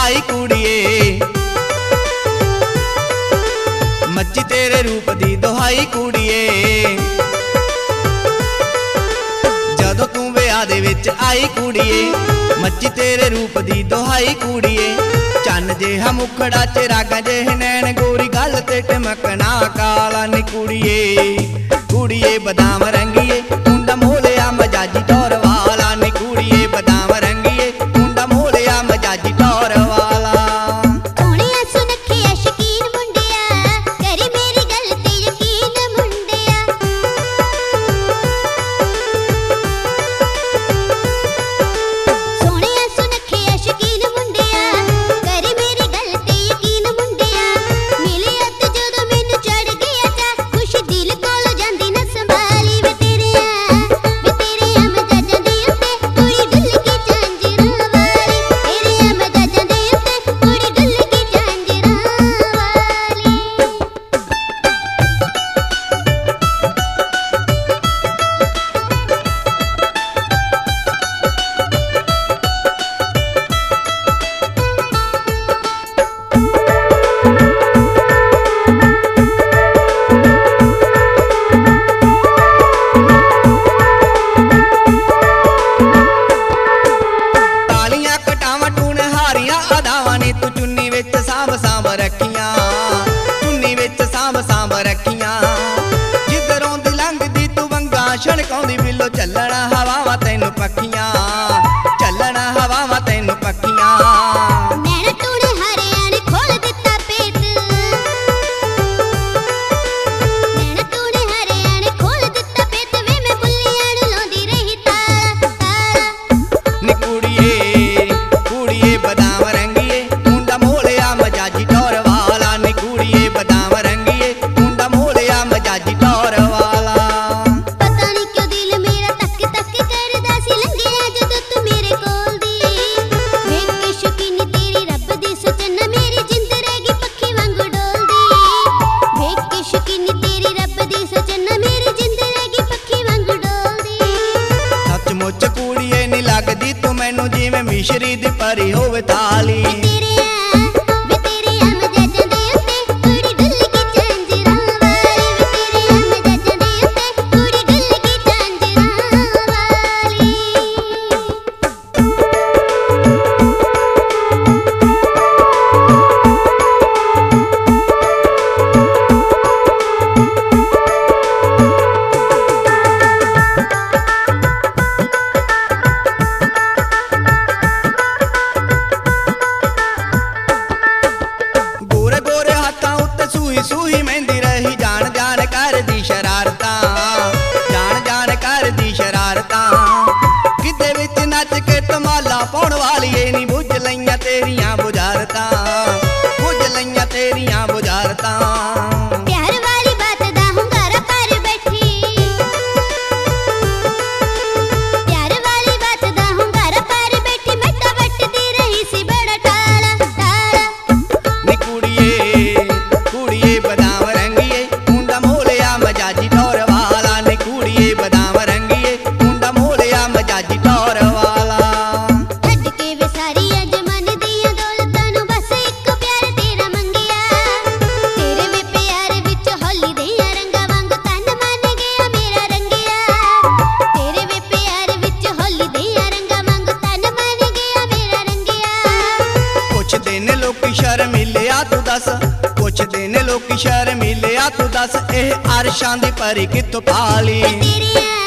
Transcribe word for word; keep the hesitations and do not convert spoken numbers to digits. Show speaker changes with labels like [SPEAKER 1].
[SPEAKER 1] दुहाई कुड़िए, मच्छी तेरे रूप दी दुहाई कुड़िए। जदों तू विआह दे विच आई कुड़िए, मच्छी तेरे रूप दी दुहाई कुड़िए। चन्न जिहा मुखड़ा च रागां जिहे नैन, गोरी गल ते टमकना काला नी कुड़िए। कुड़िए बदाम रंगीए मुंडा मोलिया मजाजी टौर वाला नी कुड़िए, बदाम रंगीए मुंडा मोलिया मजाजी टौर वाला।
[SPEAKER 2] सोहणिया सुनखिया शकीन मुंडिया, करी मेरी गल ते यकीन मुंडिया। सोहणिया सुनखिया शकीन मुंडिया, करी मेरी गल ते यकीन मुंडिया। मिलिया ते जदों मैनू चढ़ गया चा, खुश दिल कोल जांदी ना संभाली। वे तेरे आ वे तेरे आ मजाजां दे उत्ते कुड़ी डुੱਲ के झांजरां वाली। तेरे आ मजाजां दे उत्ते कुड़ी डुੱਲ के झांजरां वाली।
[SPEAKER 1] तालियां कटावां टूण हारियां अदावां नी तू चुन्नी विच सांभ सांभ रखियां, चुन्नी विच सांभ सांभ रखियां। जिधरों दी लंघदी तू वंगा छणकाउंदी बिल्लो, चलना हवावां तैनू पक्खियां, चलना हवावां तैनू पक्खियां।
[SPEAKER 2] नैना टूण हारियां ने खोल दिता पेट, नैना टूण हारियां ने खोल दिता पेट। वे मैं बुल्लियां नू लाउंदी रही ताला ताला।
[SPEAKER 1] नी कुड़िए कुड़िए बदाम रंगीए मुंडा मोलिया मजाजी टौर वाला। नी कुड़िए बदाम रंगीए मुंडा मोलिया मजाजी टौर वाला।
[SPEAKER 2] पता नहीं क्यों दिल मेरा तक तक करदा सी, लंघिया जदों तू मेरे कोल दी। वेख के शौकीनी तेरी रब दी सजना, मेरी जिंद रह गई पक्खी वांगू डोलदी। वेख के शौकीनी तेरी रब दी सजना, मेरी जिंद रह गई पक्खी वांगू डोलदी।
[SPEAKER 1] सचमुच कुड़िए नी लगदी तू मैनू, जिवें मिश्री दी परी होवे ताली।
[SPEAKER 2] वे तेरे आ वे तेरे आ मजाजां दे उत्ते कुड़ी डुੱਲ के झांजरां वाली। वे तेरे आ मजाजां दे उत्ते कुड़ी डुੱल के झांजरां वाली।
[SPEAKER 1] गोरे गोरे हाथां उत्ते सूही सूही मेहंदी रही, जान जान करदी शरारतां, जान जान करदी शरारतां। गिद्धे विच नच के धमाला पाउण वालीए नी, बुझ लईयां तेरियां बुझारतां, बुझ लईयां तेरियां बुझारतां।
[SPEAKER 2] प्यार वाली बात दा हुंगारा पर बैठी, प्यार वाली बात दा हुंगारा पर बैठी। मैं तां वटदी रही सी बड़ा टाला टाला।
[SPEAKER 1] नी कुड़िए कुड़िए बदाम रंगीए मुंडा मोलिया मजाजी टौर वाला। नी कुड़िए बदाम रंगीए मुंडा मोलिया मजाजी टौर वाला।
[SPEAKER 2] छड्ड के वे सारियां जमाने दियां दौलतां नू, बस इक प्यार तेरा मंगिया। तेरे वे प्यार विच होली दियां रंगां वांग तन मन गया मेरा रंगिया। तेरे वे प्यार विच होली दियां रंगां वांग तन मन गया मेरा रंगिया।
[SPEAKER 1] पुछदे ने लोकी शर्मिलिया तू दस, पुछदे ने लोकी शर्मिलिया तू दस, एह अरशां दी परी कित्थों पाली।
[SPEAKER 2] वे तेरे आ